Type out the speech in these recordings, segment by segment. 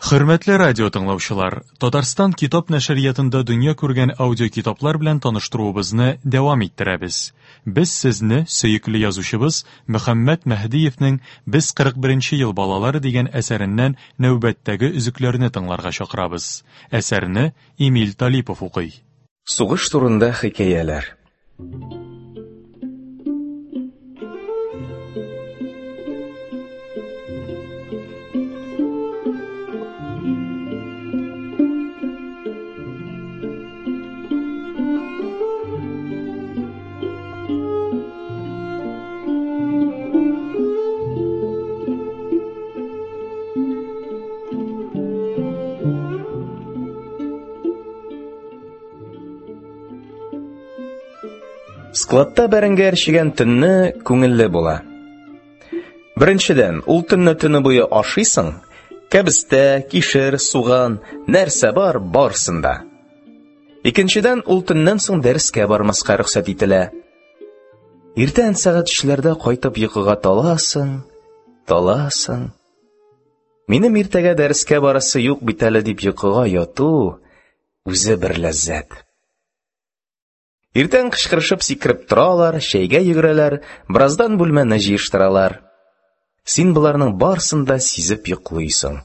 Хөрмәтле радио тыңлаучылар, Татарстан китап нәшриятында дөнья күргән аудиокитаплар белән таныштыруыбызны дәвам иттерәбез. Без сезне сөекле язучыбыз Мөхәммәд Мәһдиевнең «Без 41-нче ел балалары» дигән әсәреннән нәүбәттәге өзекләрне тыңларга чакырабыз. Әсәрне Эмиль Талипов укый. Сугыш турында хикәяләр. Складта бәрәңге әрчегән төнне күңелле була. Беренчедән, ул төнне төне буе ашыйсың, кәбестә, кишер, суган, нәрсә бар барсында. Икенчедән, ул төннән соң дәрескә бармаска рөхсәт ителә. Иртән сәгать 3:00-ләрдә кайтып йокыга таласың. Минем иртәгә дәрескә барасы юк бит әле дип йокыга яту үзе бер ләззәт. Иртән кычкырышып сикереп торалар, чәйгә йөгерәләр, бераздан бүлмәне җыештыралар. Син буларның барсын да сизеп йоклыйсың.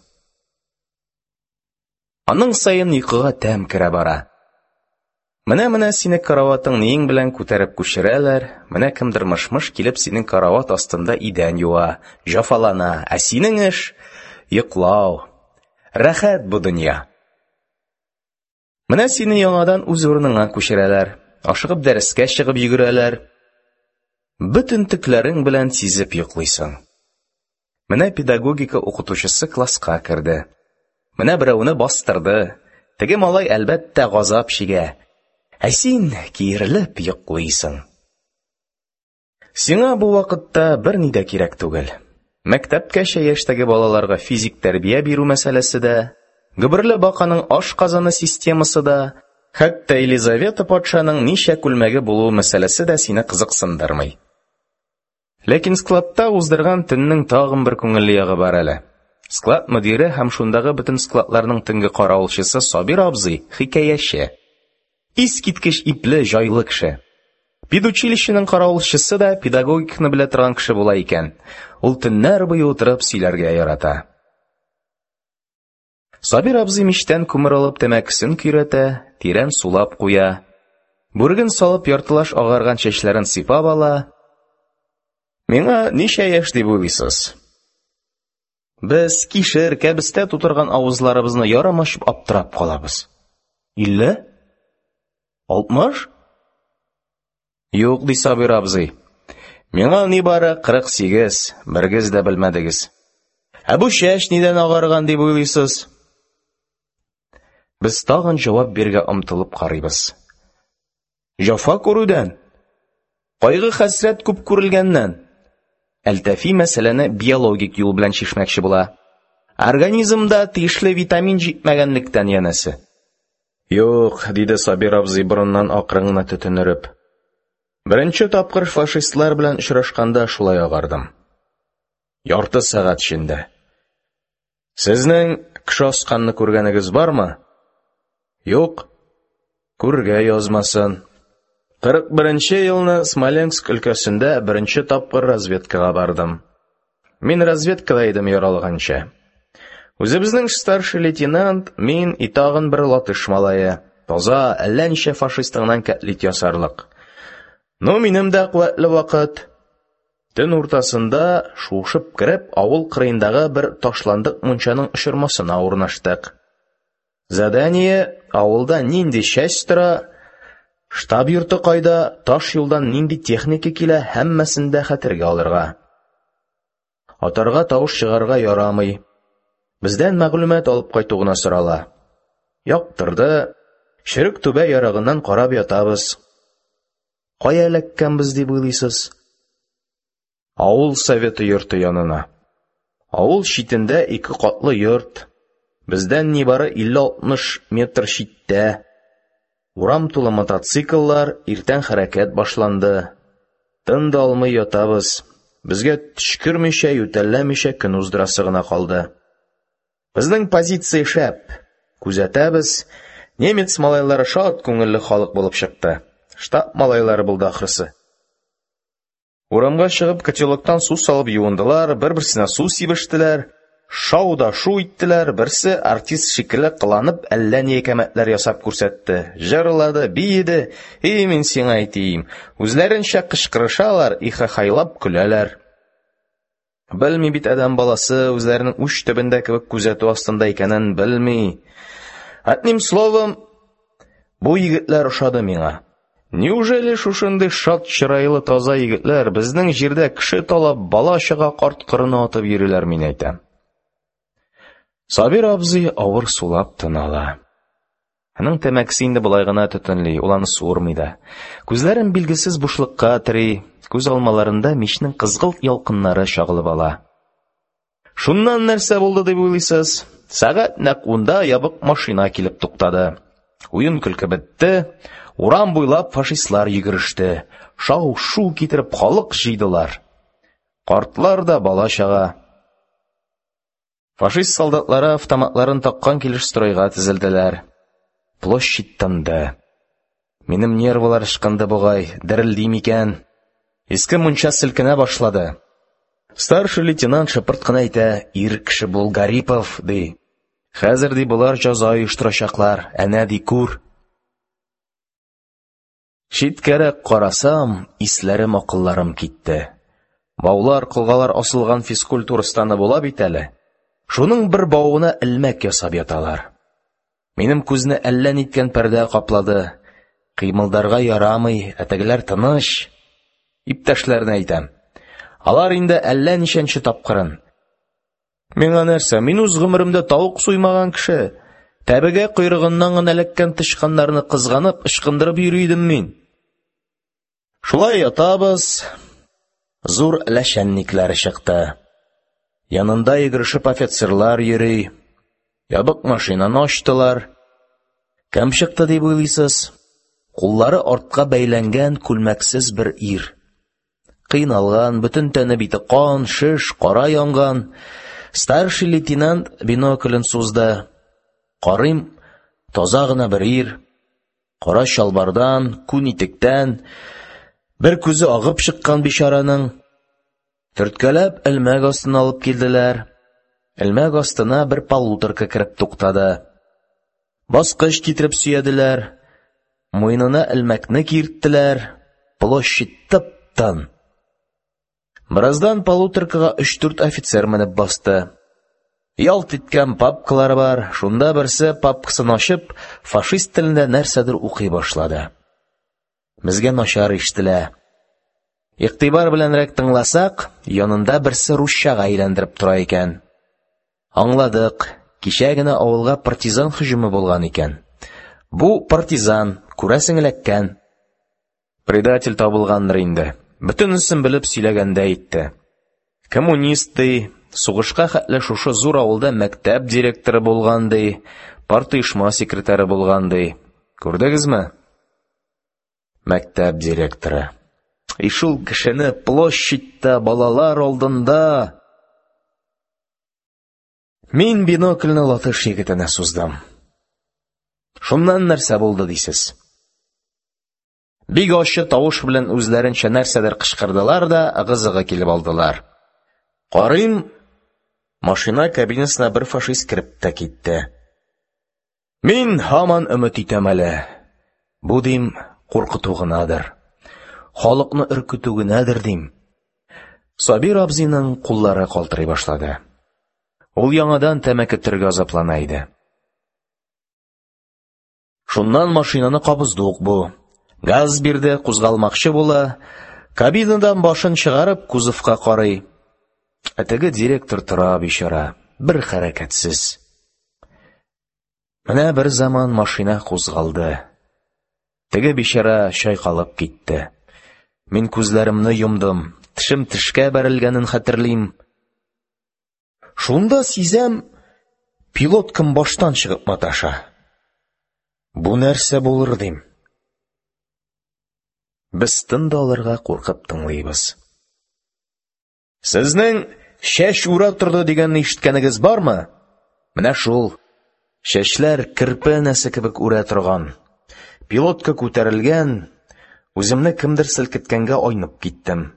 Аның саен йокыга тәм керә бара. Менә сине караватың ниң белән күтәреп күчерәләр, менә кемдер мыш-мыш килеп синең карават астында идән юа, җафалана, ә синең эш йоклау. Рәхәт бу дөнья. Менә сине яңадан үз урыныңа күчерәләр. Ашыгып дәрескә чыгып йөгерәләр. Бөтен төкләрең белән сизеп йоклыйсың. Менә педагогика укытучысы класска керде. Менә берәүне бастырды. Теге малай әлбәттә газап чигә. Ә син киерелеп йоклыйсың. Сиңа бу вакытта берни дә кирәк түгел. Мәктәпкәчә яшьтәге балаларга физик тәрбия бирү мәсьәләсе дә, гөберле баканың аш казаны системасы да, хәтта Елизавета патшаның ничә күлмәге булу мәсьәләсе дә сине кызыксындырмый. Ләкин складта уздырган төннең тагын бер күңелле ягы бар әле. Склад мөдире һәм шундагы бөтен складларның төнге каравылчысы Сабир абзый хикәяче. Искиткеч ипле җайлы кеше. Педучилищеның каравылчысы да педагогиканы белә торган кеше була икән. Ул төннәр буе утырып сөйләргә ярата. Сабир абзый мичтән күмер алып тәмәкесен көйрәтә, тирән сулап куя. Бүрген салып яртылаш агарган чәчләрен сыйпап ала. Миңа ничә яшь дип уйлыйсыз? Без кишер, кәбестә тутырган авызларыбызны ярамашып аптырап калабыз. 50? 60? Юк, ди Сабир абзый. Миңа ни бары 48, бергез дә белмәдегез. Ә бу чәч нидән агарган дип уйлыйсыз? Без тагын җавап биргә омтылып карыйбыз. Җафа күрүдән, кайгы хәсрәт күп күрелгәннән. Әлтәфи мәсьәләне биологик юл белән чишмәкче була. Организмда тиешле витамин җитмәгәнлектән янәсе. Юк, диде Сабир абзый борыннан акрын төтенереп. Беренче тапкыр фашистлар белән очрашканда шулай агардым. Ярты сәгать эчендә. Сезнең кеше асканны күргәнегез бармы? Юк, күргә язмасын. 41-нче елны Смоленск өлкәсендә беренче тапкыр разведкага бардым. Мин разведкада идем яралганча. Үзебезнең старший лейтенант, мин и тагын бер латыш малае. Таза, әллә ничә фашистыңнан кәтлит ясарлык. Ну, минем дә куәтле вакыт. Төн уртасында шушып кереп, авыл кырыендагы бер ташландык мунчаның очырмасына урнаштык. Задание: авылда нинди часть тора, штаб йорты кайда, таш юлдан нинди техника килә, һәммәсен дә хәтергә алырга. Атарга тавыш чыгарга ярамый. Бездән мәгълүмат алып кайту гына сорала. Яктырды, чирек түбә ярагыннан карап ятабыз. Кая эләккәнбез дип уйлыйсыз? Авыл советы йорты янына. Авыл читендә 2 катлы йорт. Бездән нибары 50-60 метр читтә. Урам тулы мотоцикллар, иртән хәрәкәт башланды. Тын да алмый ятабыз. Безгә төшкермичә, ютәлләмичә көн уздырасы гына калды. Безнең позиция шәп. Күзәтәбез. Немец малайлары шат күңелле халык булып чыкты. Штаб малайлары булды ахрысы. Урамга чыгып, котелоктан су салып юындылар, бер-берсенә су сибештеләр, шау-шу иттеләр, берсе артист шикелле кыланып, әллә ни әкәмәтләр ясап күрсәтте. Җырлады, биеде, мин сиңа әйтим. Үзләренчә кычкырышалар, ихахайлап көләләр. Белми бит адам баласы үзләренең уч төбендә кебек күзәтү астында икәнен белми. Одним словом, бу егетләр ошады миңа. Неужели шушындый шат чырайлы таза егетләр безнең җирдә кеше талап бала-чага карт-кырына атып йөриләр, мин әйтәм. Сабир абзый авыр сулап тынала. Аның тәмәкесе инде болай гына төтенли, ул аны суырмый да. Күзләрен билгесез бушлыкка тери, күз алмаларында мичнең кызгылт ялкыннары чагылып ала. Шуннан нәрсә булды дип уйлыйсыз? Сәгать нәкъ 10-да ябык машина килеп туктады. Уен көлке бетте. Урам буйлап фашистлар йөгереште. Шау-шу китереп халык җыйдылар. Картлар да бала-чага. Фашист солдатлары автоматларын таккан килеш стройга тезелделәр. Площадь тынды. Минем нервлар ышкынды бугай, дерелди микән. Иске мунча селкенә башлады. Старший лейтенант шыпырт кына әйтә, ир кеше бул Гарипов, ди. Хәзер ди булар җәза оештырачаклар, әнә ди күр. Читкәрәк карасам, исләрем, акылларым китте. Баулар, кылгалар асылган физкультурастаны була бит әле. Шуның бер бауына элмәк ясап яталар. Минем күзне әллә ниткән пәрдә каплады. Кыймылдарга ярамый, әтәгеләр тыныч. Иптәшләрне әйтәм. Алар инде әллә ничәнче тапкырын. Миңа нәрсә, мин үз гомеремдә тавык суймаган кеше. Тәбегә койрыгыннан гына эләккән тычканнарны кызганып, ычкындырып йөри идем мин. Шулай ятабыз. Зур ләшәнникләре чыкты. Янында йөгерешеп офицерлар йөри. Ябык машинаны ачтылар. Кем чыкты дип уйлыйсыз? Куллары артка бәйләнгән күлмәксез бер ир. Кыйналган, бөтен тәне бите кан, шеш, кара янган. Старший лейтенант биноклен сузды. Карыйм, таза гына бер ир. Кара чалбардан, күн итектән, бер күзе агып чыккан бичараның. Төрткәләп элмәк астына алып килделәр. Элмәк астына бер полуторка кереп туктады. Баскыч китереп сөйәделәр. Муенына элмәкне кирттеләр. Площадь тып-тын. Бераздан полуторкага 3-4 офицер менеп басты. Ялт иткән папкалары бар. Шунда берсе папкасын ачып, фашист телендә нәрсәдер укый башлады. Безгә начар ишетелә. Игътибар беләнрәк тыңласак, янында берсе русчага әйләндереп тора икән. Аңладык, кичә генә авылга партизан һөҗүме булган икән. Бу партизан, күрәсең эләккән. Предатель табылгандыр инде. Бөтенесен белеп сөйләгәндә әйтте. Коммунист ди, сугышка хәтле шушы зур авылда мәктәп директоры булган ди, партийшма секретаре булган ди. Күрдегезме? Мәктәп директоры. Шул кешене площадьта балалар алдында. Мин бинокльне латыш егетенә суздым. Шуннан нәрсә булды дисез? Бик ачы тавыш белән үзләренчә нәрсәдер кычкырдылар да, ыгы-зыгы килеп алдылар. Карыйм, машина кабинасына бер фашист кирип тә китте. Мин һаман өмет итәм әле. Бу дим куркыту гынадыр. Халыкны өркүтү генәдер дим. Сабир абзыйның куллары калтырый башлады. Ул яңадан тәмәке төргә азаплана иде. Шуннан машинаны кабыздык бу. Газ бирде, кузгалмакчы була. Кабинадан башын чыгарып, кузовка карый. Әтеге директор тора бичара, бер хәрәкәтсез. Менә бер заман машина кузгалды. Теге бичара чайкалып китте. Мин күзләремне йомдым, тишем тишкә бәрелгәнен хәтерлим. Шунда сизәм, пилоткам баштан чыгып маташа. Бу нәрсә булыр дим. Без тында алырга куркып тыңлыйбыз. Сезнең чәч ура торды дигәнне ишеткәнегез бармы? Менә шул. Чәчләр керпе энәсе кебек үрә торган. Пилотка күтәрелгән, үземне кемдер селкеткәнгә айнып киттем.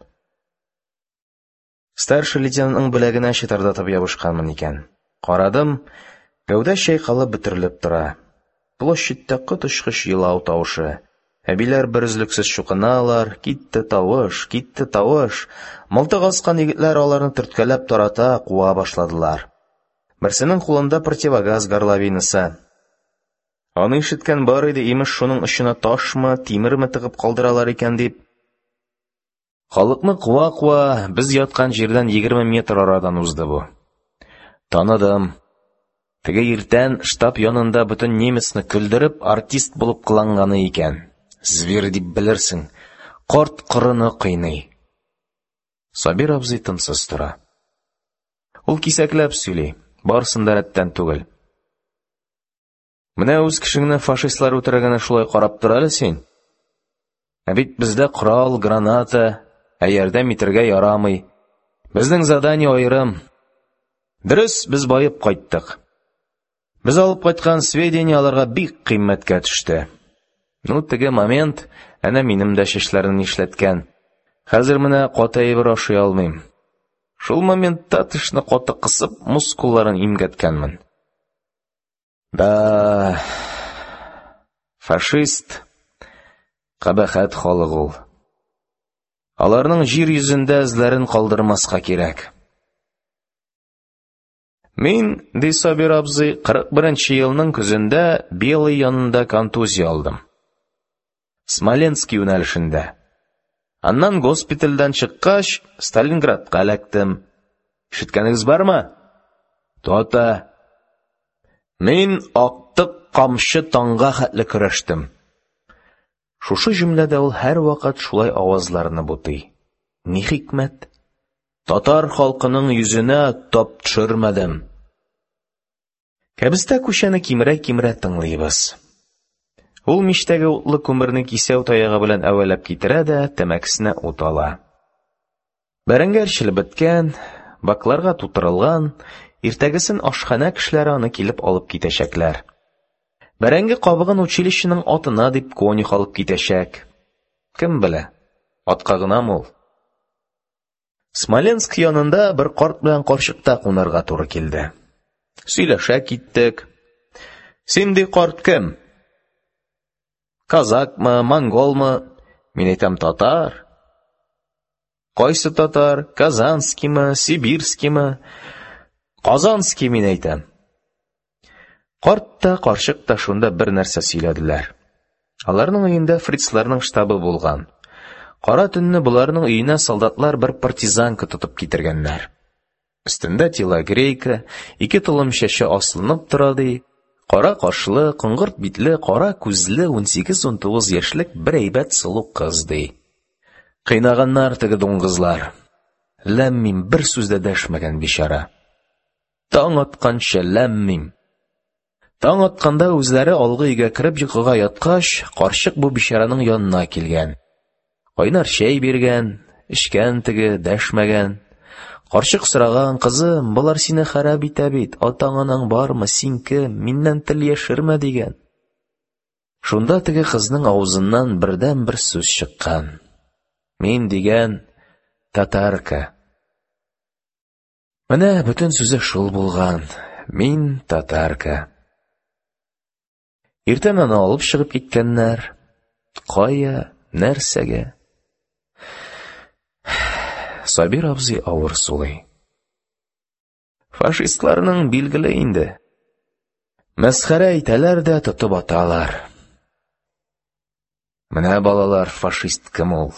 Старший лейтенантның беләгенә чытырдатып ябышканмын икән. Карадым, гәүдә чайкалып бөтерелеп тора. Площадьта коточкыч елау тавышы. Әбиләр берүзлексез чукыналар, китте тавыш. Мылтык аскан егетләр аларны төрткәләп тарата, куа башладылар. Берсенең кулында противогаз горловинасы. Аны ишеткән бар иде, имеш шуның очына ташмы, тимерме тыгып калдыралар икән дип. Халыкны куа-куа без яткан җирдән 20 метр арадан узды бу. Таныдым. Теге иртән штаб янында бөтен немецны көлдереп артист булып кыланганы икән. Зверь дип белерсең, карт кырыны кыйный. Сабир абзый тынсыз тора. Ул кисәкләп сөйли, барсын да рәттән түгел. Менә үз кешеңне фашистлар үтерәгәне шулай карап тора әле син. Ә бит бездә корал, граната, ярдәм итәргә ярамый. Безнең задание аерым. Дөрес, без байып кайттык. Без алып кайткан сведенияларга бик кыйммәткә төште. Теге момент, әнә минем дә чәчләрен нишләткән. Хәзер менә каты әйбер ашый алмыйм. Шул моментта тешне каты кысып, мускулларын имгәткәнмен. Да, фашист, кабахәт халык ул. Аларның җир йөзендә эзләрен калдырмаска кирәк. Мин, ди Сабир абзый, 41-нче елның көзендә Белый янында контузия алдым. Смоленский юнәлешендә. Аннан госпитальдән чыккач, Сталинградка эләктем. Ишеткәнегез бармы? Тота. Мин актык камчы таңга хәтле көрәштем. Шушы җөмләдә ул һәр вакыт шулай авазларны бутый. Ни хикмәт? Татар халкының йөзенә тап төшермәдем. Кәбестә күчәне кимерә тыңлыйбыз. Ул мичтәге утлы күмерне кисәү таягы белән әвәләп китерә дә тәмәкесенә ут ала. Бәрәңге әрчелеп беткән, бакларга тутырылган, иртәгесен ашхана кешеләре аны килеп алып китәчәкләр. Бәрәңге кабыгын училищеның атына дип конюх алып китәчәк. Кем белә, атка гынамы ул? Смоленск янында бер карт белән карчыкта кунарга туры килде. Сөйләшә киттек. Син ди карт кем? Казакмы, монголмы? Мин әйтәм татар. Кайсы татар? Казанскиймы, Сибирскиймы? Казанский мин әйтәм. Карт та, карчык та шунда бер нәрсә сөйләделәр. Аларның өендә фрицларның штабы булган. Кара төнне буларның өенә солдатлар бер партизанка тотып китергәннәр. Өстендә телогрейка, 2 толым чәче аслынып тора ди. Кара кашлы, кыңгырт битле, кара күзле 18-19 яшьлек бер әйбәт сылу кыз ди. Кыйнаганнар теге дуңгызлар. Ләммим бер сүздә дәшмәгән бичара. Таң атканча ләммим. Таң атканда үзләре алгы өйгә кереп йокыга яткач, карчык бу бичараның янына килгән. Кайнар чәй биргән, эчкән теге дәшмәгән. Карчык сораган: "Кызым, булар сине харап итә бит, атаң-анаң бармы, син кем, миннән тел яшермә" дигән. Шунда теге кызның авызыннан бердән бер сүз чыккан. Мин дигән татарка. Менә бөтен сүзе шул булган. Мин татарка. Иртән аны алып чыгып киткәннәр. Кая, нәрсәгә? Сабир абзый авыр сулый. Фашистларның билгеле инде. Мәсхәрә итәләр дә тотып аталар. Менә балалар, фашист кем ул?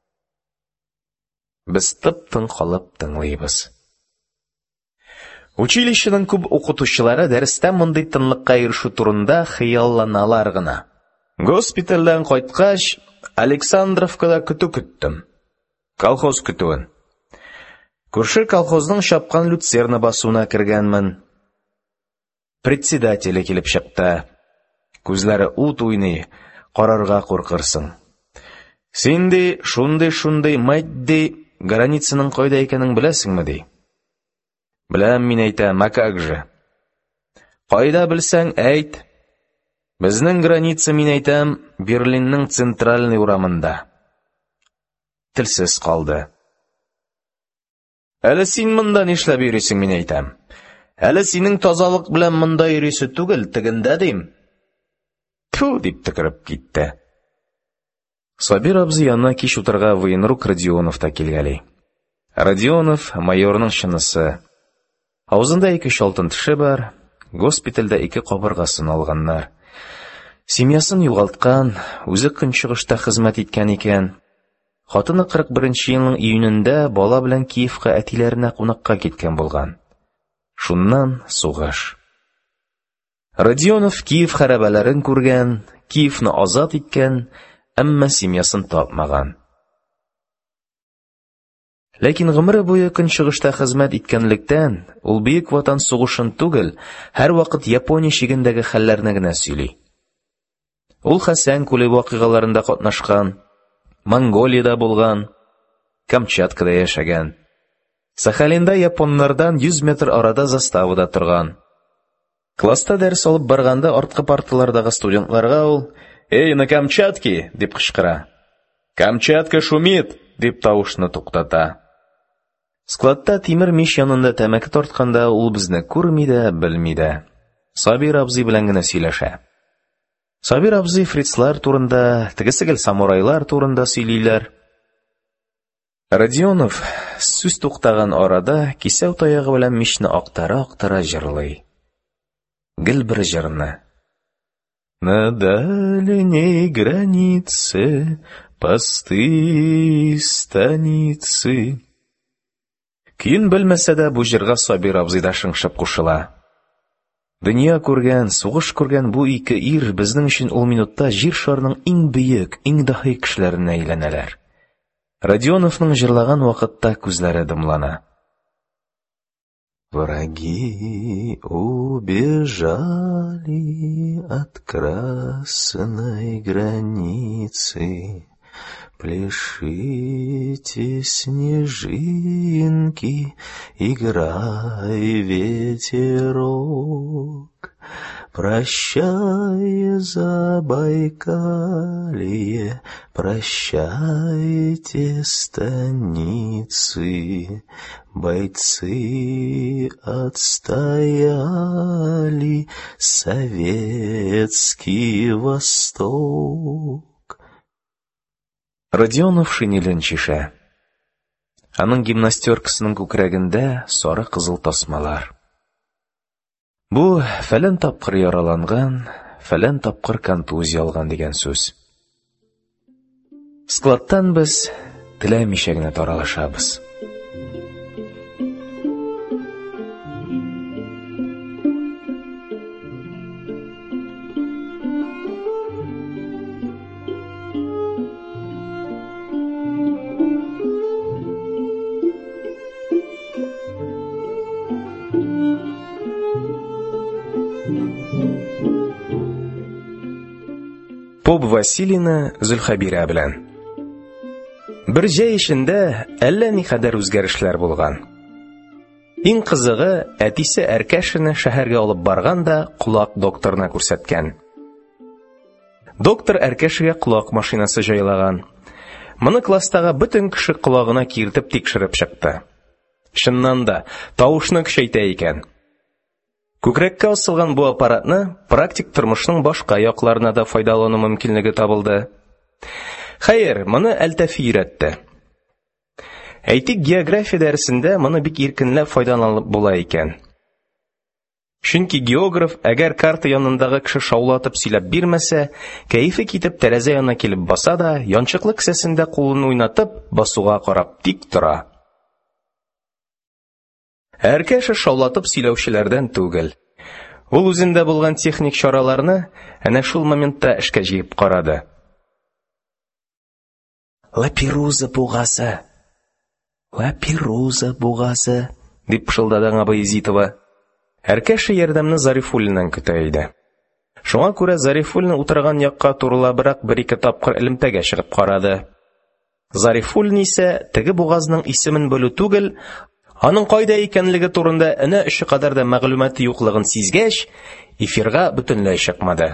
Без тып-тын калып тыңлыйбыз. Училищеның күп укытучылары дәрестә мондый тынлыкка ирешү турында хыялланалар гына. Госпитальдән кайткач, Александровкада көтү көттем. Колхоз көтүен. Күрше колхозның чапкан люцерна басуына кергәнмен. Председателе килеп чыкты. Күзләре ут уйный, карарга куркырсың. Син ди, шундый мәйт границаның кайда икәнен беләсеңме ди? Беләм, мин әйтәм, а как же? Кайда белсәң, әйт. Безнең граница, мин әйтәм, Берлинның центральный урамында. Телсез калды. Әле син монда нишләп йөрисең, мин әйтәм. Әле синең тазалык белән монда йөрисе түгел, тегендә дим. Ту, дип тикереп китте. Сабир абзый янына кич утырга военрук Родионов та килгәли. Родионов майорның чынысы. Авызында 2 алтын теше бар, госпитальдә 2 кабыргасын алганнар. Семьясын югалткан, үзе көнчыгышта хезмәт иткән икән. Хатыны 41 елның июнендә бала белән Киевка әтиләренә кунакка киткән булган. Шуннан сугыш. Родионов Киев хәрабәләрен күргән, Киевны азат иткән, әмма семьясын тапмаган. Ләкин гомере буе көнчыгышта хезмәт иткәнлектән, ул бөек ватан сугышын түгел, һәрвакыт Япония чигендәге хәлләрне генә сөйли. Ул Хәсән күле вакыйгаларында катнашкан, Монголиядә булган, Камчаткада яшәгән. Сахалинда японнардан 100 метр арада заставада торган. Класста дәрес алып барганда арткы парталардагы студентларга ул «Эй, на Камчатке!» дип кычкыра. «Камчатка шумит!» дип тавышны туктата. Складта тимер мич янында тәмәке тартканда ул безне күрми дә, белми дә. Сабир абзый белән генә сөйләшә. Сабир абзый фрицлар турында, тегесегел самурайлар турында сөйлиләр. Родионов сүз туктаган арада кисәү таягы белән мичне актара җырлый. Гел бер җырны. На дальней границе посты станицы. Кин белмәсә дә бу җырга Сабир абзый да шыңшып кушыла. Дөнья күргән, сугыш күргән бу 2 ир безнең өчен ул минутта җир шарының иң бөек, иң даһи кешеләренә әйләнәләр. Родионовның җырлаган вакытта күзләре дымлана. Враги убежали от красной границы. Пляшите, снежинки, играй, ветерок. Прощай, Забайкалье, прощайте, станицы. Бойцы отстояли советский Восток. Родионов шинелен чишә. Аның гимнастеркасының күкрәгендә сары кызыл тасмалар. Бу фәлән тапкыр яраланган, фәлән тапкыр контузия алган дигән сүз. Складтан без теләмичә генә таралышабыз. Поп Василина Зөлхәбирә белән. Бер җәй эчендә әллә ни хәдәр үзгәрешләр булган. Иң кызыгы, әтисе Әркәшене шәһәргә алып барган да колак докторына күрсәткән. Доктор Әркәшегә колак машинасы җайлаган. Моны класстагы бөтен кеше колагына киртеп тикшереп чыкты. Чыннан да тавышны көчәйтә икән. Күкрәккә асылган бу аппаратны практик тормышның башка якларына да файдалану мөмкинлеге табылды. Хәер, моны Әлтәфи өйрәтте. Әйтик, география дәресендә моны бик иркенләп файдаланып була икән. Чөнки географ, әгәр карта янындагы кеше шаулатып сөйләп бирмәсә, кәефе китеп тәрәзә янына килеп баса да, янчыклы кесәсендә кулын уйнатып, басуга карап тик тора. Әркәше шаулатып сөйләүчеләрдән түгел. Ул үзендә булган техник чараларны әнә шул моментта эшкә җыеп карады. Лапируза бугасы, дип пышылдады аңа Баязитова. Әркәше ярдәмне Зарифуллиннан көтә иде. Шуңа күрә Зарифуллин утырган якка турылабрак 1-2 тапкыр элемтәгә чыгып карады. Зарифуллин исә теге бугазның исемен белү түгел, Аның кайда икәнлеге турында әнә эше кадәр дә мәгълүматы юклыгын сизгәч, эфирга бөтенләй чыкмады.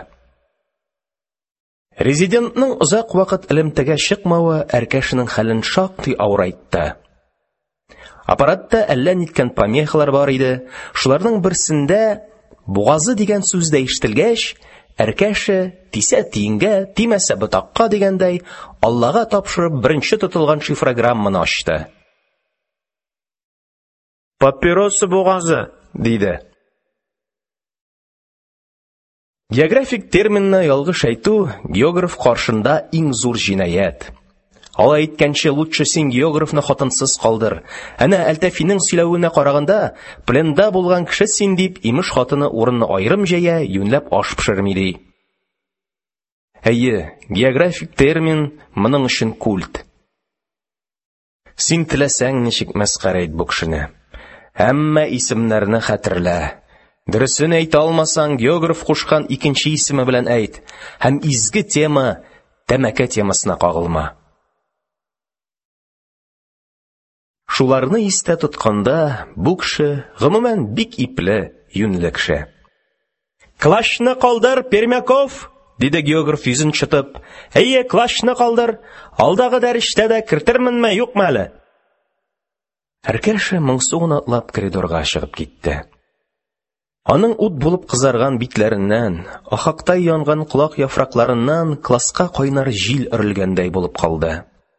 Резидентның озак вакыт элемтәгә чыкмавы Әркәшнең хәлен шактый авырайтты. Аппаратта әллә ниткән помехалар бар иде. Шуларның берсендә бугазы дигән сүз дә ишетелгәч, Әркәше тисә тиенгә, тимәсә ботакка дигәндәй, Аллага тапшырып беренче тотылган шифрограмманы ачты. Папиросы бугазы, диде. Географик терминны ялгыш әйтү географ каршында иң зур җинаят. Алай әйткәнче, лучше син географны хатынсыз калдыр. Әнә Әлтәфинең сөйләвенә караганда, пленда булган кеше син дип, имеш хатыны урынны аерым җәя, юньләп аш пешерми ди. Әйе, географик термин моның өчен культ. Син теләсәң ничек мәскәр әйт бу кешене. Һәммә исемнәрне хәтерлә. Дөресен әйтә алмасаң, географ кушкан икенче исеме белән әйт. Һәм изге тема, тәмәке темасына кагылма. Шуларны истә тотканда, бу кеше гомумән бик ипле, юньле кеше. Клашны калдыр, Пермяков, диде географ йөзен чытып. Әйе, клашны калдыр, алдагы дәрештә дә кертерменме, юкмы әле? Әркәш моңсуын атлап коридорга чыгып китте. Аның ут булып кызарган битләреннән, ахактай янган колак яфракларыннан класска кайнар җил өрелгәндәй булып калды.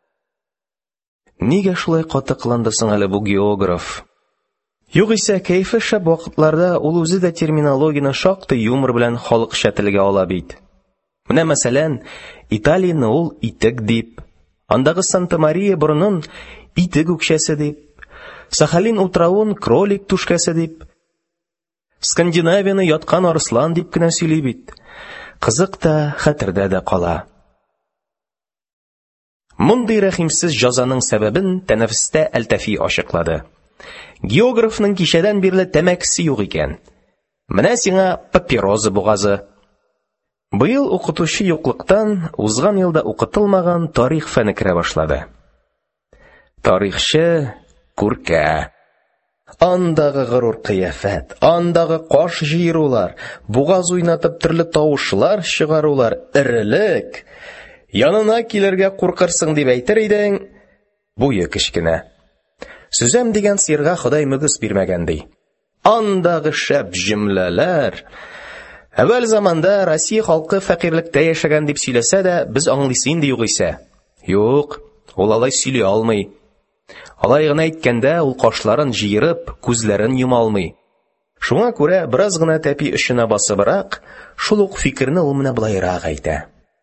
Нигә шулай катыкланды соң әле бу географ? Югыйсә, кәефе шәп вакытларда ул үзе дә терминологияны шактый юмор белән халыкча телгә ала бит. Менә мәсәлән, Италияны ул итек дип, андагы Санта-Мария борынын итек үкчәсе дип, Сахалин утравын кролик түшкәсе дип, Скандинавияны яткан арыслан дип кенә сөйли бит. Кызык та, хәтердә дә кала. Мондый рәхимсез җәзаның сәбәбен тәнәфестә Әлтәфи ачыклады. Географның кичәдән бирле тәмәкесе юк икән. Менә сиңа папирозы бугазы. Быел укытучы юклыктан узган елда укытылмаган тарих фәне керә башлады. Тарихчы күркә. Андагы горур кыяфәт, андагы каш җыерулар, бугаз уйнатып төрле тавышлар чыгарулар, ирелек. Янына килергә куркырсың дип әйтер идең, буе кечкенә. Сүзәм дигән сыерга Ходай мөгез бирмәгән ди. Андагы шәп җөмләләр. Әввәл заманда Россия халкы фәкыйрьлектә яшәгән дип сөйләсә дә, без аңлыйсы инде югыйсә. Юк, ул алай сөйли алмый. Алай гына әйткәндә, ул кашларын җыерып, күзләрен йома алмый. Шуңа күрә бераз гына тәпи өченә басыбрак, шул ук фикерне ул менә булайрак әйтә.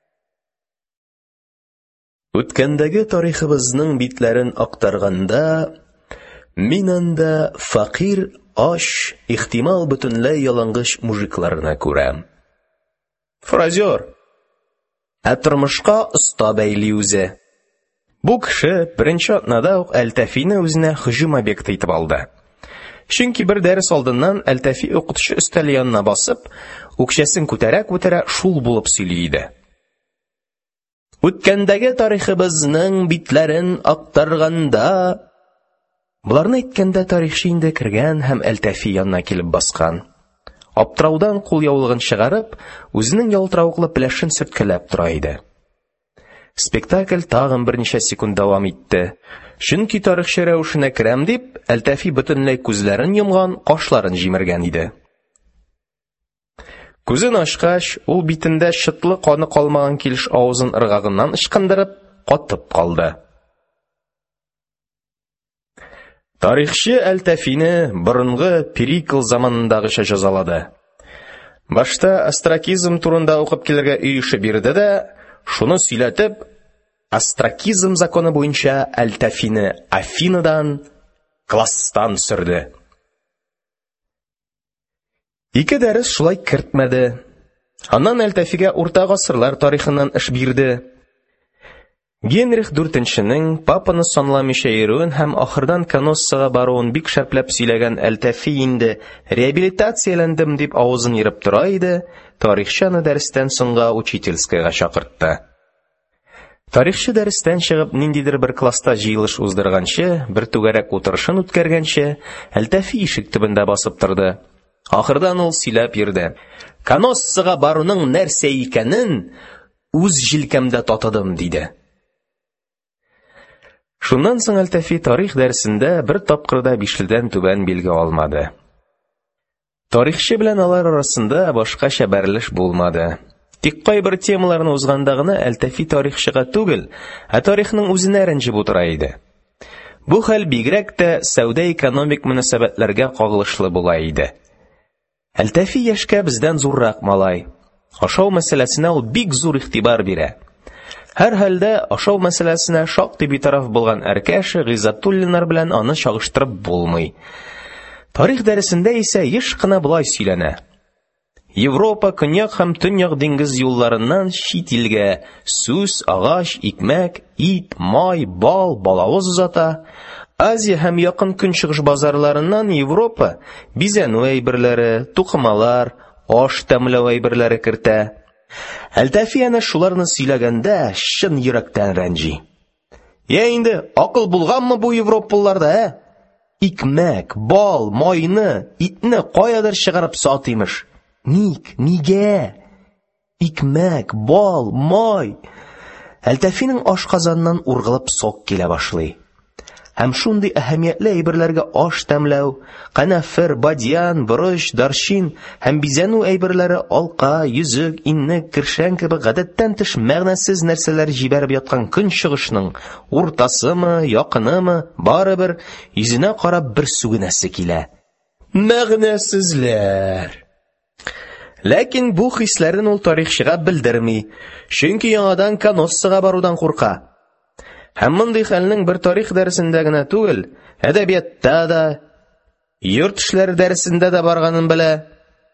Үткәндәге тарихыбызның битләрен актарганда, мин анда факир, аш, ихтимал бөтенләй ялангыч мужикларны күрәм. Фразер. Ә тормышка оста бәйли үзе. Бу кеше беренче атнада ук Әлтәфине үзенә һөҗүм объекты итеп алды. Чөнки бер дәрес алдыннан Әлтәфи укытучы өстәл янына басып, үкчәсен күтәрә-күтәрә шул булып сөйли иде. Үткәндәге тарихыбызның битләрен актарганда, буларны әйткәндә тарихчы инде кергән һәм Әлтәфи янына килеп баскан. Аптыраудан кул яулыгын чыгарып, үзенең ялтыравыклы пеләшен сөрткәләп тора иде. Спектакль тагын берничә секунд дәвам итте. Чөнки тарихчы рәвешенә керәм дип, Әлтәфи бөтенләй күзләрен йомган, кашларын җимергән иде. Күзен ачкач, ул битендә чытлы каны калмаган килеш авызын ыргагыннан ычкындырып, катып калды. Тарихчы Әлтәфине борынгы Перикл заманындагыча җәзалады. Башта астракизм турында укып килергә өйеше бирде дә, шуны сөйләтеп, астракизм законы буенча Әлтәфине Афинадан, класстан сөрде. Ике дәрес шулай кертмәде. Аннан Әлтәфигә урта гасырлар тарихыннан эш бирде. Генрих IV-нең папаны санламыйча йөрүен һәм ахырдан Каноссага баруын бик шәпләп сөйләгән Әлтәфи инде реабилитацияләндем дип авызын йырып тора иде, тарихчаны дәрестән соңга учительскайга чакыртты. Тарихчы дәрестән чыгып ниндидер бер класста җыелыш уздырганчы, бер түгәрәк утырышын үткәргәнче, Әлтәфи ишек төбендә басып торды. Ахырдан ул сөйләп йөрде. Каноссага баруның нәрсә икәнен үз җилкәмдә татыдым, диде. Шуннан соң Әлтәфи тарих дәресендә бер тапкырда 5-дән түбән билге алмады. Тарихчы белән алар арасында башкача бәрелеш булмады. Тик кайбер темаларны узганда гына Әлтәфи тарихчыга түгел, тарихның үзенә рәнҗеп утыра иде. Бу хәл бигрәк тә сәүдә-экономик мөнәсәбәтләргә кагылышлы була иде. Әлтәфи яшькә бездән зуррак малай. Ашау мәсьәләсенә ул бик зур игътибар бирә. Һәр хәлдә ашау мәсьәләсенә шактый битараф булган Әркәш Гыйззәтуллиннар белән аны чагыштырып булмый. Тарих дәресендә исә еш кына булай сөйләнә. Европа, Көньяк һәм Төньяк диңгез юлларыннан чит илгә сүз, агач, икмәк, ит, май, бал, балавыз узата. Азия һәм Якын Көнчыгыш базарларыннан Европа бизәнү әйберләре, тукымалар, аш тәмләү әйберләре кертә. Әлтәфи әнә шуларны сөйләгәндә чын йөрәктән рәнҗи. Я инде, акыл булганмы бу европалларда, Икмәк, бал, майны, итне каядыр чыгарып сатыймыш. Ник, нигә? Икмәк, бал, май. Әлтәфинең ашказаннан ургылып сок килә башлый. Һәм шундый әһәмиятле әйберләргә аш тәмләү, канафер, бадьян, борыч, дарчин һәм бизәнү әйберләре алка, йөзек, иннек, кершән кебек гадәттән тыш мәгънәсез нәрсәләр җибәреп яткан Көнчыгышның уртасымы, якынымы, барыбер йөзенә карап бер сүгенәсе килә. Мәгънәсезләр. Ләкин бу хисләрен ул тарихчыга белдерми, чөнки яңадан Каноссага барудан курка. Һәм мондый хәлнең бер тарих дәресендә генә түгел, әдәбиятта да, йорт эшләре дәресендә дә барганын белә.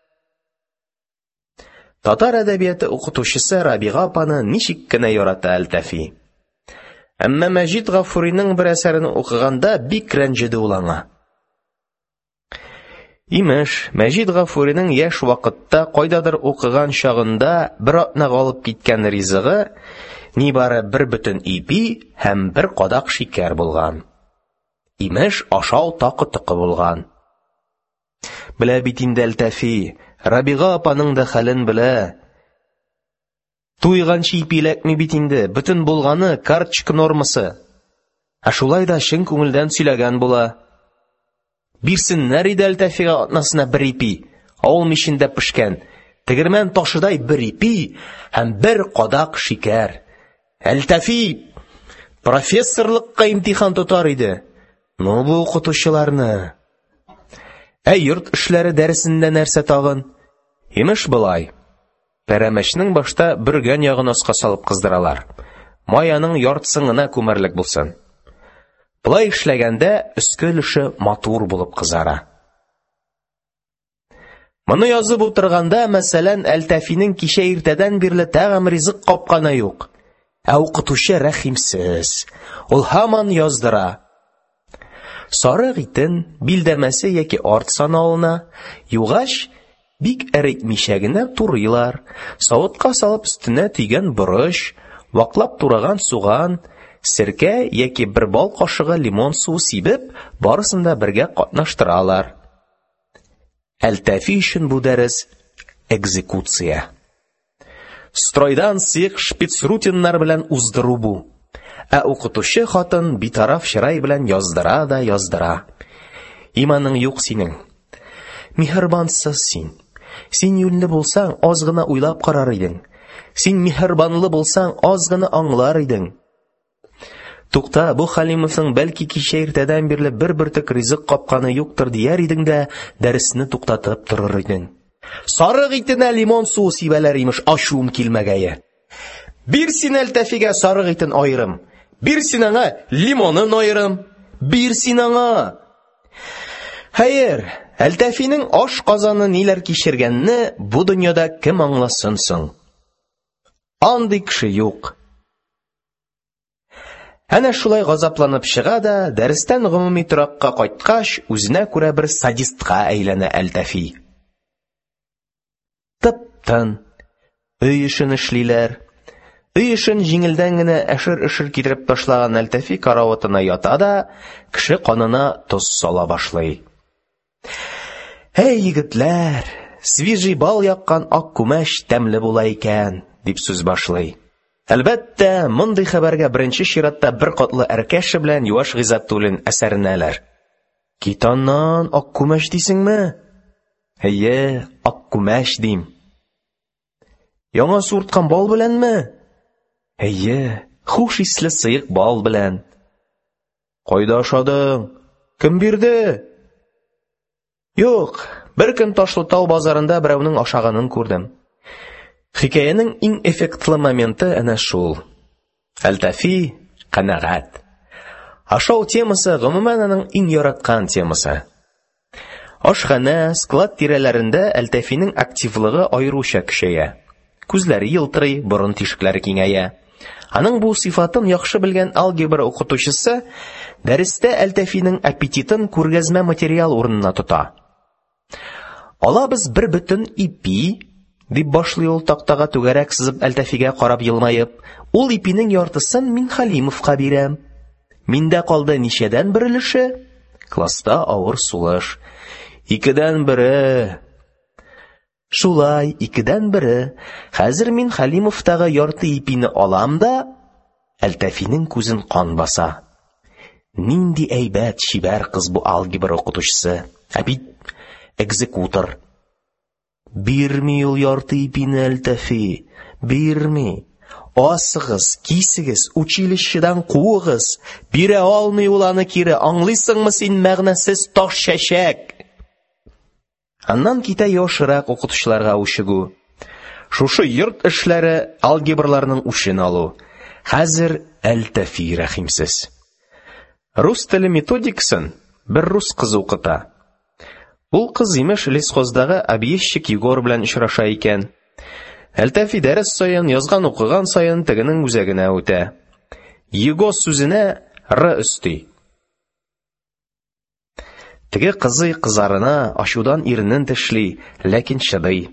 Татар әдәбияты укытучысы Рабига апаны ничек кенә ярата Әлтәфи. Әмма Мәҗит Гафуриның бер әсәрен укыганда бик рәнҗеде ул аңа. Имеш, Мәҗит Гафуриның яшь вакытта кайдадыр укыган чагында бер атнага алып киткән ризыгы нибары 1,2 ипи һәм 1 кадак шикәр булган. Имеш, ашау такы-тыкы булган. Белә бит инде Әлтәфи, Рабига апаның да хәлен белә. Туйганчы ипиләкми бит инде, бөтен булганы карточка нормасы. Шулай да чын күңелдән сөйләгән була. Бирсеннәр иде Әлтәфига атнасына 1 ипи, авыл мичендә пешкән, тегермән ташыдай 1 ипи һәм 1 кадак шикәр. Әлтәфи профессорлыкка имтихан тотар иде. Ну бу укытучыларны. Йорт эшләре дәресендә нәрсә тагын? Имеш булай. Пәрәмәчнең башта бөргән ягын аска салып кыздыралар. Маяның яртысын гына күмерлек булсын. Булай эшләгәндә өске өлеше матур булып кызара. Моны язып утырганда, мәсәлән, Әлтәфинең кичә иртәдән бирле тагын ризык капканы юк. Укытучы рәхимсез. Ул һаман яздыра. Сарык итен билдәмәсе яки арт санавына югач, бик әритмичә генә турыйлар. Савытка салып өстенә тигән борыч, ваклап тураган суган, серкә яки 1 бал кашыгы лимон суы сибеп, барысын да бергә катнаштыралар. Әлтәфи өчен бу дәрес экзекуция. Стройдан сыйк шпицрутиннар белән уздыру бу. Укытучы хатын битараф чырай белән яздыра да яздыра. Иманың юк синең. Михербансыз син. Син юньле булсаң, аз гына уйлап карар идең. Син михербанлы булсаң, аз гына аңлар идең. Тукта, бу Халимовның бәлки кичә иртәдән бирле бер бөртек ризык капканы юктыр дияр идең дә, дәресне туктатып торыр идең. Сарык итенә лимон суы сибәләр имеш, ачуым килмәгәе. Бир син Әлтәфигә сарык итен айрым. Бир син аңа лимонын айрым. Бир син аңа. Хәер, Әлтәфинең аш казаны ниләр кичергәнне бу дөньяда кем аңласын соң? Андый кеше юк. Әнә шулай газапланып чыга да, дәрестән гомуми торакка кайткач, үзенә күрә бер садистка әйләнә Әлтәфи. Тып-тын, өй эшен эшлиләр. Өй эшен җиңелдән генә әшер китереп ташлаган Әлтәфи караватына ята да, кеше канына тоз сала башлый. «Эй, егетләр, свежий бал яккан ак күмәч тәмле була икән», дип сүз башлый. Әлбәттә, мондый хәбәргә беренче чиратта бер катлы әркәше белән Юаш Гыйззәтуллин әсәренәләр. «Китаннан ак күмәч дисеңме?» «Әйе, ак күмәч дим». «Яңа суырткан бал беләнме?» «Әйе, хуш исле сыек бал белән». «Кайда ашадың? Кем бирде?» «Юк, бер көн Ташлытау базарында берәүнең ашаганын күрдем». Хикәянең иң эффектлы моменты әнә шул. Әлтәфи канәгать. Ашау темасы гомумән аның иң яраткан темасы. Ашхана, склад тирәләрендә Әлтәфинең активлыгы аеруча көчәя. Күзләре елтырый, борын тишекләре киңәя. Аның бу сыйфатын яхшы белгән алгебра укытучысы дәрестә Әлтәфинең аппетитын күргәзмә материал урынына тота. «Алабыз 1 ипи», дип башлый ул тактага түгәрәк сызып Әлтәфигә карап елмаеп, «ул ипинең яртысын мин Халимовка бирәм. Миндә калды ничәдән бер өлеше?» Класста авыр сулыш. 2дән 1. Шулай, 2дән 1. Хәзер мин Халимовтагы ярты ипине алам да, Әлтәфинең күзен кан баса. Нинди әйбәт шибәр кыз бу алгебра укытучысы. Ә бит экзекутор. «Бирми ул ярты ипине, Әлтәфи, бирми. Асыгыз, кисегез, училищедан куыгыз. Бирә алмый ул аны кире, аңлыйсыңмы син мәгънәсез таш чәчәк?» Аннан китә яшырак укытучыларга үчегү. Шушы йорт эшләре алгебрларның үчен алу. Хәзер Әлтәфи рәхимсез. Рус теле методикасын бер рус кызы укыта. Ул кыз имеш лесхоздагы объездчик Егор белән очраша икән. Әлтәфи дәрес саен, язган укыган саен тегенең үзәгенә үтә. Егор сүзенә р өсти. Теге кызый кызарына, ачудан иренен тешли, ләкин чыдый.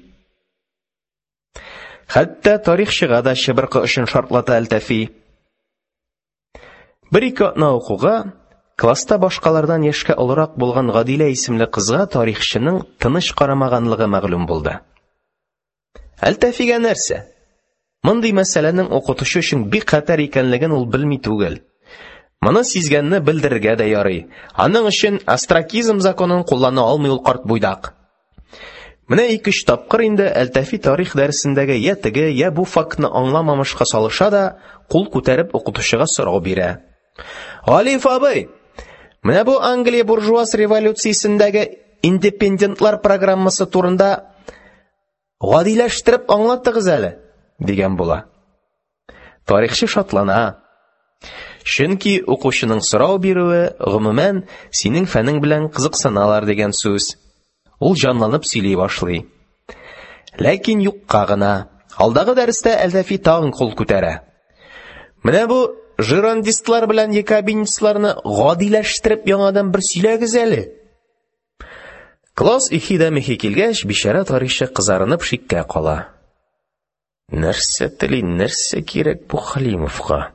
Хәтта тарихчыга да чыбыркы өчен шартлата Әлтәфи. Бер-ике атна укуга класста башкалардан яшькә олырак булган Гадилә исемле кызга тарихчының тыныч карамаганлыгы мәгълүм булды. Әлтәфигә нәрсә? Мондый мәсьәләнең укытучы өчен бик хәтәр икәнлеген ул белми түгел. Моны сизгәнне белдерергә дә ярый. Аның өчен астракизм законын куллана алмый ул карт буйдак. Менә 2-3 тапкыр инде Әлтәфи тарих дәресендәге я теге, я бу фактны аңламамышка салыша да, кул күтәреп укытучыга сорау бирә. «Галиф абый, менә бу Англия буржуаз революциясендәге индепендентлар программасы турында гадиләштереп аңлатыгыз әле», дигән була. Тарихчы шатлана. Чөнки укучының сорау бирүе гомумән синең фәнең белән кызыксыналар дигән сүз. Ул җанланып сөйли башлый. Ләкин юкка гына. Алдагы дәрестә Әлтәфи тагын кул күтәрә. Менә бу жирандистлар белән якобинецларны гадиләштереп яңадан бер сөйләгез әле. Класс 2-дә килгәч, бишара тарихчы кызарынып шиккә кала. Нәрсә тели, нәрсә кирәк бу Халимовка?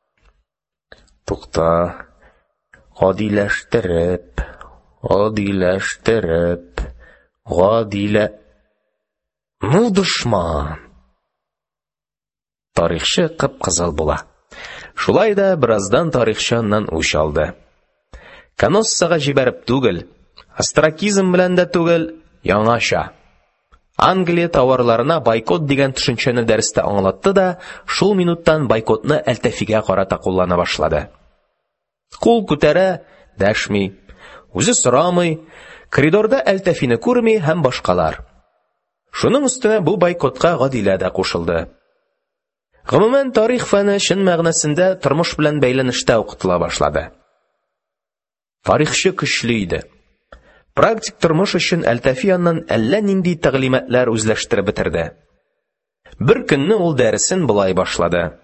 Тукта. Гадиләштереп. Гадилә. Ну, дошман. Тарихчы кып-кызыл була. Шулай да бераздан тарихчаннан үч алды. Каноссага җибәреп түгел, астракизм белән дә түгел, яңаша. Англия товарларына бойкот дигән төшенчәне дәрестә аңлатты да, шул минуттан бойкотны Әлтәфигә карата куллана башлады. Кул күтәрә, дәшми, үзе сорамый, коридорда Әлтәфине күрми һәм башкалар. Шуның өстенә бу бойкотка Гадилә дә кушылды. Гомумән тарих фәне чын мәгънәсендә тормыш белән бәйләнештә укытыла башлады. Тарихчы көчле иде. Практик тормыш өчен Әлтәфи аннан әллә нинди тәгълиматлар үзләштереп бетерде. Бер көнне ул дәресен булай башлады.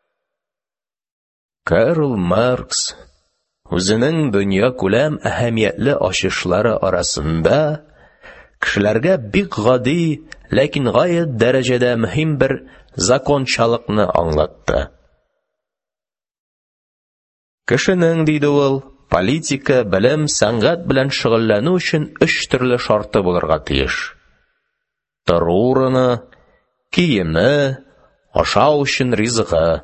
Карл Маркс үзенең дөнья күләм әһәмиятле ачышлары арасында кешеләргә бик гади, ләкин гаять дәрәҗәдә мөһим бер закончалыкны аңлатты. Кешенең, диде ул, политика, белем, сәнгать белән шөгыльләнү өчен 3 төрле шарты булырга тиеш. Тору урыны, киеме, ашау өчен ризыгы.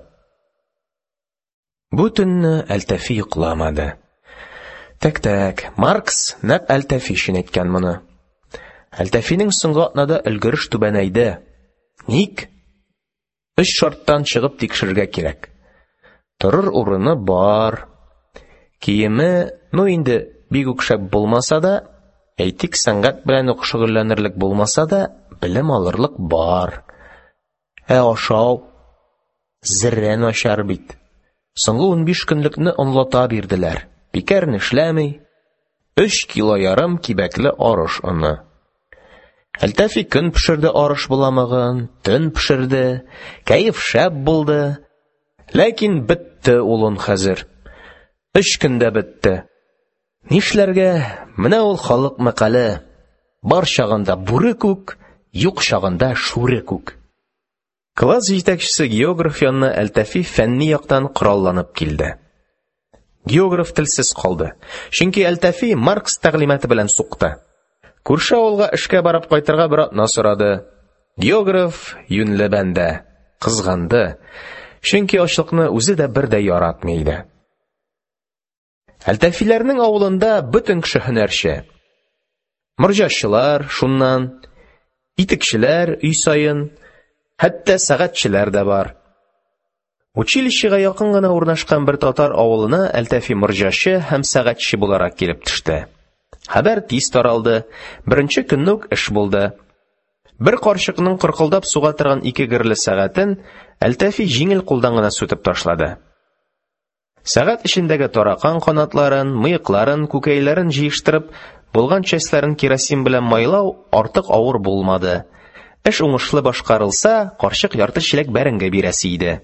Бу төнне Әлтәфи йокламады. Тәк, Маркс нәкъ Әлтәфи өчен әйткән моны. Әлтәфинең соңгы атнада өлгереш түбәнәйде. Ник? 3 шарттан чыгып тикшерергә кирәк. Торыр урыны бар. Киеме, инде бик үк шәп булмаса да, әйтик, сәнгать белән үк шөгыльләнерлек булмаса да, белем алырлык бар. Ашау зеррә начар бит. Соңгы 15 көнлекне онлата бирделәр. Пикәрне эшләми, 3,5 кило кибәкле арыш оны. Әлтәфи көн пешерде арыш буламагын, төн пешерде, кәеф шәп булды. Ләкин бетте улын хәзер. 3 көндә бетте. Нишләргә? Менә ул халык мәкале. Бар чагында бүре күк, юк чагында шүре күк. Класс җитәкчесе географ янына Әлтәфи фәнни яктан коралланып килде. Географ телсез калды. Чөнки Әлтәфи Маркс тәгълиматы белән сукты. Күрше авылга эшкә барып кайтырга бер атна сорады. Географ юньле бәндә, кызганды. Чөнки ачлыкны үзе дә бер дә яратмый иде. Әлтәфиләрнең авылында бөтен кеше һөнәрче. Морҗачылар, шуннан, итекчеләр үй сайын, хәтта сәгатьчеләр дә бар. Училищега якын гына урнашкан бер татар авылына Әлтәфи морҗачы һәм сәгатьче буларак килеп төште. Хәбәр тиз таралды. Беренче көнне үк эш булды. Бер карчыкның кыркылдап суга торган 2 гырлы сәгатен Әлтәфи җиңел кулдан гына сүтеп ташлады. Сәгать эчендәге таракан канатларын, мыекларын, күкәйләрен җыештырып, булган частьләрен керосин белән майлау артык авыр булмады. Эш уңышлы башкарылса, карчык ярты чиләк бәрәнгә бирәсе иде.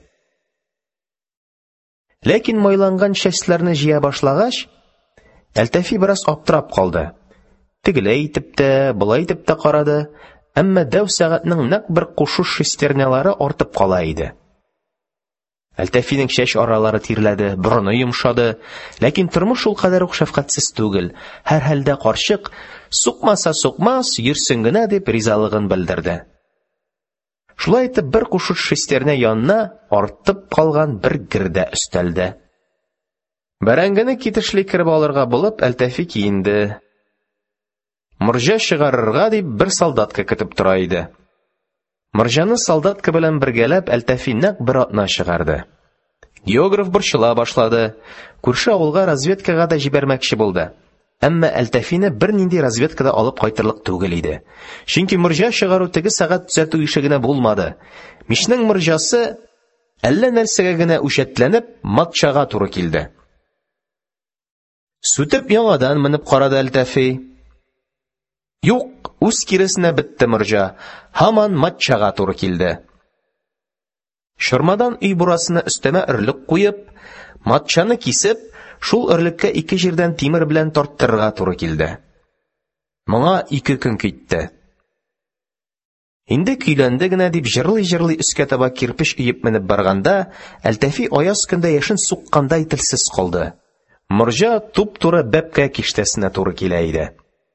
Ләкин майланган частьләрне җыя башлагач, Әлтәфи бераз аптырап калды. Тегеләй итеп тә, булай итеп тә карады, әмма дәү сәгатьнең нәкъ бер кушу шестернялары артып кала иде. Әлтәфинең чәч аралары тирләде, борыны йомшады, ләкин тормыш ул кадәр үк шәфкатьсез түгел. Һәр хәлдә карчык сукмаса сукмас, йөрсен генә дип ризалыгын белдерде. Шулай итеп бер кушу шестерня янына артып калган бер гердә өстәлде. Бәрәңгене китешли киреп алырга булып Әлтәфи киенде. Морҗа чыгарырга дип бер солдатка көтеп тора иде. Морҗаны солдатка белән бергәләп Әлтәфи нәкъ бер атна чыгарды. Географ борчыла башлады. Күрше авылга разведкага да җибәрмәкче булды. Әмма Әлтәфине бернинди разведкада алып кайтырлык түгел иде. Чөнки морҗа чыгару теге сәгать төзәтү ише генә булмады. Мишнең морҗасы әллә нәрсәгә генә үчәтләнеп матчага туры килде. Сүтеп яңадан менеп карады Әлтәфи. Юк, үз киресенә бетте морҗа. Һаман матчага туры килде. Шырмадан үй бурасына өстәмә өрлек куеп, матчаны кисеп, шул өрлеккә 2 җирдән тимер белән тарттырырга туры килде. Моңа 2 көн китте. Инде көйләнде генә дип җырлый-җырлый өскә таба кирпеч өеп менеп барганда, Әлтәфи аяз көндә яшен суккандай телсез калды. Морҗа туп-туры бәпкә киштәсенә туры килә иде.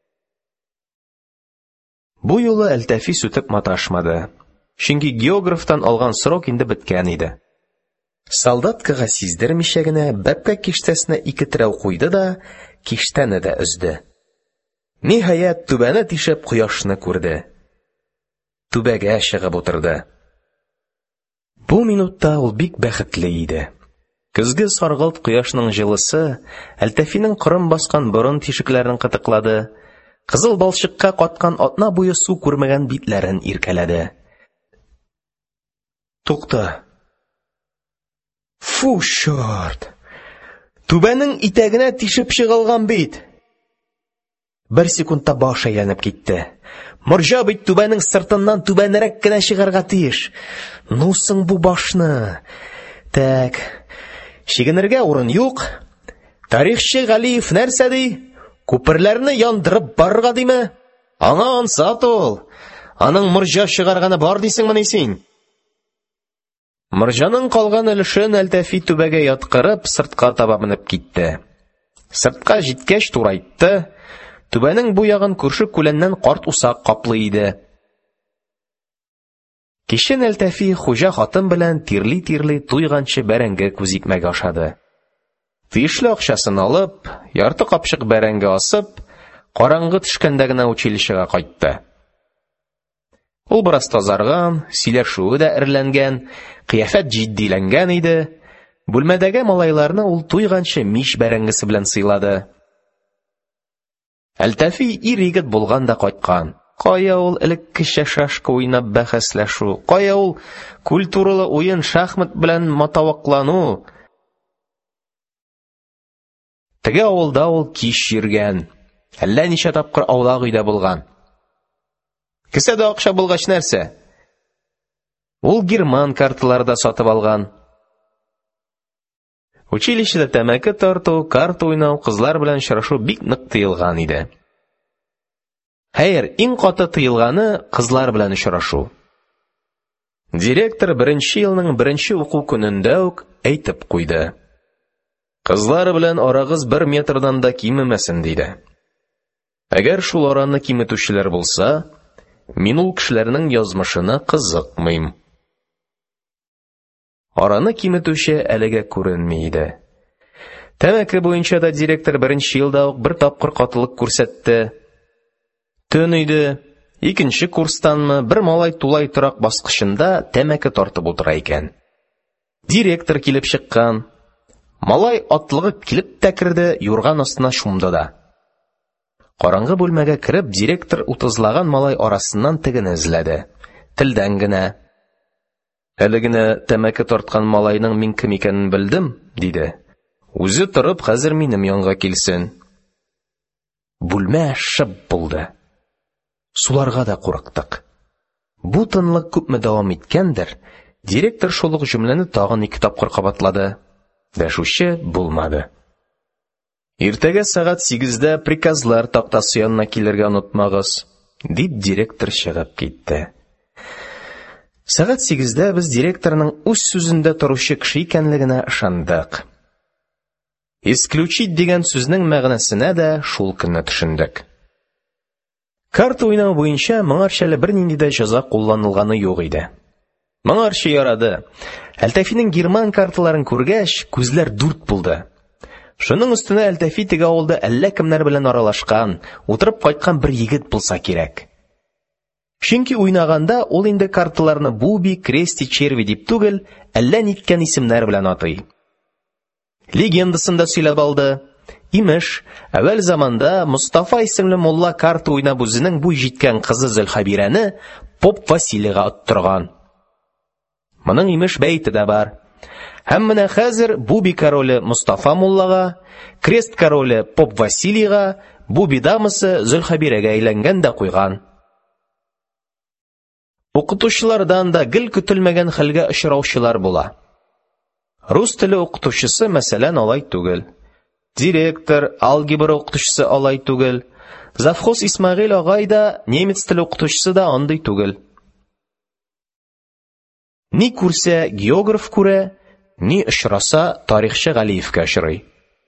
Бу юлы Әлтәфи сүтеп маташмады. Чөнки географтан алган срок инде беткән иде. Солдаткага сиздермичә генә бәпкә киштәсенә 2 терәү куйды да, киштәне дә өзде. Ниһаять түбәне тишеп кояшны күрде. Түбәгә чыгып утырды. Бу минутта ул бик бәхетле иде. Көзге саргылт кояшның җылысы Әлтәфинең кырын баскан борын тишекләрен кытыклады. Кызыл балчыкка каткан атна буе су күрмәгән битләрен иркәләде. Тукта. Фу, шорт. Түбәнең итәгенә тишеп чыгылган бит. Бер секундта баш әйләнеп китте. Морҗа бит түбәнең сыртыннан түбәнрәк кенә чыгарга тиеш. Нусың бу башны. Так. Чигенергә урын юк. Тарихчы Галиев нәрсә ди? Күперләрне яндырып барырга диме? Аңа ансат ул. Аның морҗа чыгарганы бар дисеңме син? Морҗаның калган өлешен Әлтәфи түбәгә яткырып, сыртка таба менеп китте. Сыртка җиткәч турайтты. Түбәнең бу ягын күрше күләннән карт усак каплый иде. Кичен Әлтәфи хуҗа хатын белән тирли-тирли туйганчы бәрәңге күзикмәгә ашады. Тиешле акчасын алып, ярты капчык бәрәңге асып, караңгы төшкәндә генә училищега кайтты. Ул бераз тазарган, сөйләшүе дә эрләнгән, кыяфәт җитдиләнгән иде. Бүлмәдәге малайларны ул туйганчы мич бәрәңгесе белән сыйлады. Әлтәфи ир-егет булган да кайткан. Кая ул элеккечә шашка уйнап бәхәсләшү, кая ул культуралы уен шахмат белән матаваклану. Теге авылда ул кич йөргән. Әллә ничә тапкыр аулак өйдә булган. Кесәдә акча булгач нәрсә? Ул герман карталарда сатып алган. Училищеда тәмәке тарту, карта уйнау, кызлар белән очрашу бик нык тыелган иде. Хәер, иң каты тыелганы кызлар белән очрашу. Директор 1нче елның 1нче уку көнендә үк әйтеп куйды. Кызлар белән арагыз 1 метрдан да кимемәсен диде. Әгәр шул араны киметүчеләр булса, мин ул кешеләрнең язмышына кызыкмыйм. Араны киметүче әлегә күренми иде. Тәмәке буенча да директор 1нче елда ук бер тапкыр катылык күрсәтте. Төн иде, 2нче курстанмы бер малай тулай торак баскычында тәмәке тартып утыра икән. Директор килеп чыккан. Малай атлыгып килеп тә керде, юрган астына шумды да. Караңгы бүлмәгә кереп, директор 30лаган малай арасыннан тегене эзләде. Телдән генә. Әле генә тәмәке тарткан малайның мин кем икәнен белдем, диде. Үзе торып, хәзер минем янга килсен. Бүлмә шып булды. Суларга да курыктык. Бу тынлык күпме дәвам иткәндер, директор шул ук җөмләне тагын 2 тапкыр кабатлады. Дәшүче булмады. Иртәгә сәгать 8дә приказлар тактасы янына килергә онытмагыз, дип директор чыгып китте. Сәгать 8дә без директорның үз сүзендә торучы кеше икәнлегенә ышандык. Исключить дигән сүзнең мәгънәсенә дә шул көнне төшендек. Карта уйнау буенча моңарчалы бернинди дә җәза кулланылганы юк иде. Моңарчы ярады. Әлтәфинең герман карталарын күргәч, күзләр дүрт булды. Шуның өстенә Әлтәфи теге авылда әллә кемнәр белән аралашкан, утырып кайткан бер егет булса кирәк. Чөнки уйнаганда ул инде карталарны буби, крести, черви дип түгел, әллә ниткән исемнәр белән атый. Легендасын да сөйләп алды. Имеш, әвәл заманда Мустафа исемле мулла карта уйнап үзенең бу җиткән кызы Зөлхабирәне Поп Василийга оттырган. Моның имеш бәйте дә бар. Һәм менә хәзер Буби короле Мустафа муллага, Крест короле Поп Василийга, Буби дамасы Зөлхабирәгә әйләнгән дә куйган. Укытучылардан да гел көтелмәгән хәлгә очраучылар була. Рус теле укытучысы мәсәлән алай түгел. Директор, алгебра укытучысы алай түгел. Завхоз Исмәгыйль агай да, немец теле укытучысы да андый түгел. Ни күрсә географ күрә, ни очраса тарихчы Галиевкә очрый.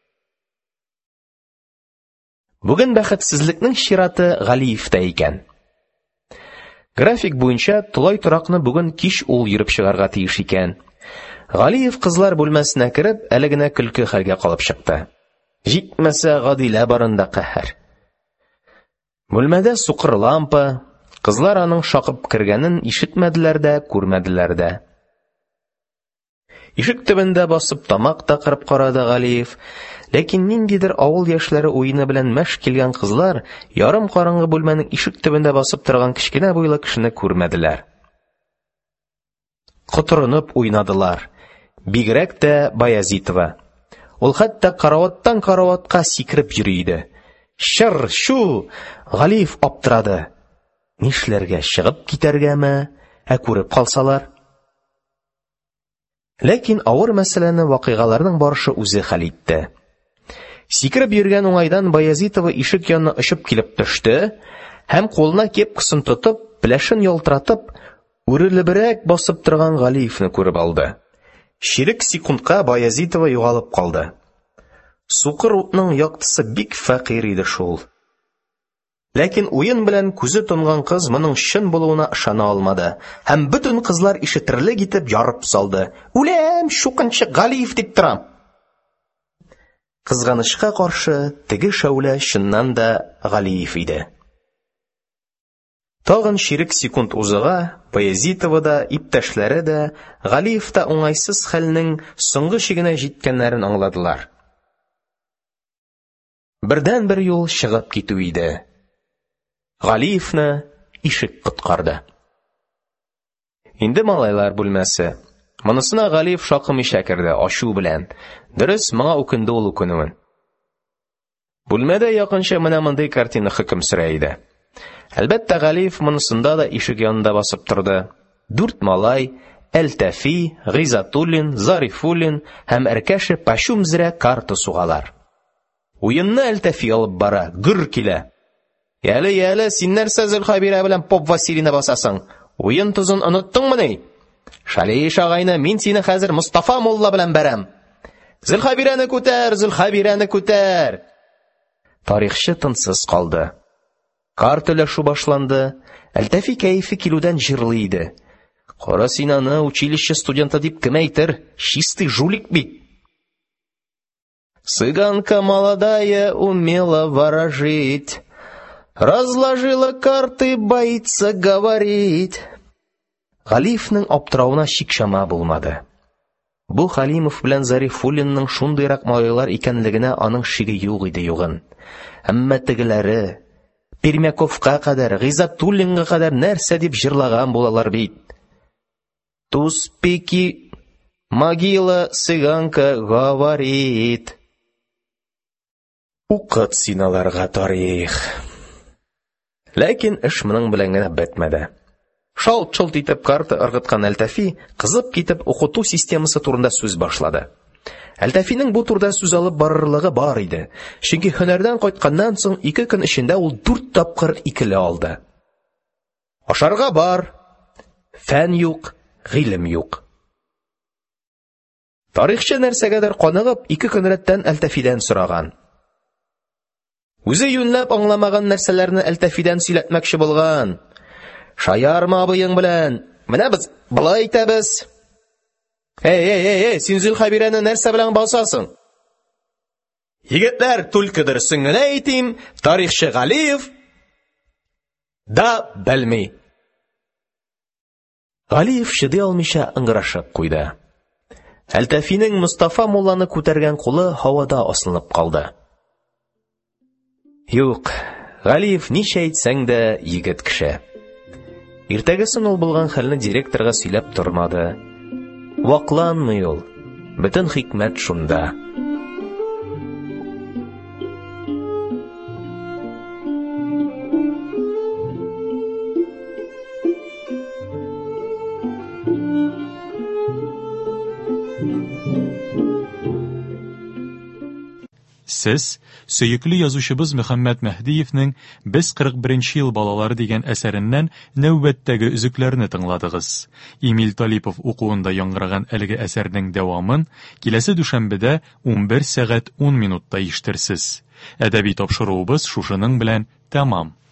Бүген бәхетсезлекнең чираты Галиевтә икән. График буенча тулай торакны бүген кич ул йөреп чыгарга тиеш икән. Галиев кызлар бүлмәсенә кереп, әле генә көлке хәлгә калып чыкты. Җитмәсә Гадилә барында каһәр. Бүлмәдә сукыр лампа, кызлар аның шакып кергәнен ишетмәделәр дә, күрмәделәр дә. Ишек төбендә басып тамак та кырып карады Галиев, ләкин ниндидер авыл яшьләре уены белән мәш килгән кызлар ярым караңгы бүлмәнең ишек төбендә басып торган кечкенә буйлы кешене күрмәделәр. Котырынып уйнадылар. Бигрәк тә Баязитова. Ул хәтта караваттан караватка сикереп йөри иде. Шыр, шу! Галиев аптырады. Нишләргә, чыгып китәргәме, күреп калсалар? Ләкин авыр мәсьәләне вакыйгаларның барышы үзе хәл итте. Сикереп йөргән уңайдан Баязитова ишек янына очып килеп төште, һәм кулына кепкасын тотып, пләшен ялтыратып, үрелебрәк басып торган Галиевны күреп алды. Ширек секундка Баязитова югалып калды. Сукыр утның яктысы бик фәкыйрь иде шул. Ләкин уен белән күзе тонган кыз моның чын булуына ышана алмады, һәм бөтен кызлар ишетерлек итеп ярып салды. Үләм, шукынчы Галиев дип торам. Кызганычка каршы, теге шәүлә чыннан да Галиев иде. Тагын ширек секунд узыга, Баязитова да, иптәшләре дә, Галиев та уңайсыз хәлнең соңгы чигенә җиткәннәрен аңладылар. Бердән бер юл чыгып китү иде. Галиевны ишек коткарды. Инде малайлар бүлмәсе. Монысына Галиев шакымыйча керде, ачу белән. Дөрес, моңа үкенде ул үкенүен. Бүлмәдә якынча менә мондый картина хөкем сөрә иде. Әлбәттә, Галиев монысында да ишек янында басып торды. 4 малай, Әлтәфи, Гыйзатуллин, Зарифуллин һәм Әркәше Пашумзрә карта сугалар. Уенны Әлтәфи алып бара, гүр килә. Яле, син нәрсә Зөлхәбирә белән Поп Василина басасың? Уен тузын оныттыңмы ни? Шалиш агайны, мин сине хәзер Мустафа мулла белән бәрәм. Зөлхәбирәне күтәр. Тарихчы тынсыз калды. Карта өләшү башланды. Әлтәфи кәефе килүдән җырлый иде. Кара син аны училище студенты дип кем әйтер? Чистый жулик бит. Цыганка молодая умела ворожить. Разложила карты, боится говорить. Галиевның аптырауына шик-шама булмады. Бу Халимов белән Зарифуллинның шундыйрак малайлар икәнлегенә аның шиге юк иде югын. Әмма тегеләре Пермяковка кадәр, Гыйзатуллинга кадәр нәрсә дип җырлаган булалар бит. Туспики могила цыганка говорит. Укыт син аларга тарих. Ләкин эш моның белән генә бетмәде. Шалт-шолт итеп карта ыргыткан Әлтәфи кызып китеп укыту системасы турында сүз башлады. Әлтәфинең бу турда сүз алып барырлыгы бар иде. Чөнки һөнәрдән кайтканнан соң 2 көн эчендә ул 4 тапкыр икеле алды. Ашарга бар, фән юк, гыйлем юк. Тарихчы нәрсәгәдер каныгып 2 көн рәттән Әлтәфидән сораган. Үзе юнлап аңламаган нәрсәләрне Әлтәфидән сөйләтмәкче булган. Шаярма абыең белән. Менә без былай әйтәбез. Эй, син Зөлхәбирәне нәрсә белән басасың? Егетләр, түлкедер сөңгенә әйтим, тарихчы Галиев да белми. Галиев шыдый алмыйча ыңгырашып куйды. Әлтәфинең Мустафа мулланы күтәргән кулы һавада асылынып калды. Юк, Галиев ничә әйтсәң дә егет кеше. Иртәгесен ул булган хәлне директорга сөйләп тормады. Вакланмый ул. Бөтен хикмәт шунда. Сез сөйекле язучыбыз Мөхәммәд Мәһдиевнең «Без 41 ел балалары» дигән әсәреннән нәүбәттәге өзекләрне тыңладыгыз. Эмиль Талипов укуында яңгыраган әлеге әсәрнең дәвамын киләсе дүшәмбедә 11 сәгать 10 минутта ишетерсез. Әдәби тапшыруыбыз шушының белән тәмам.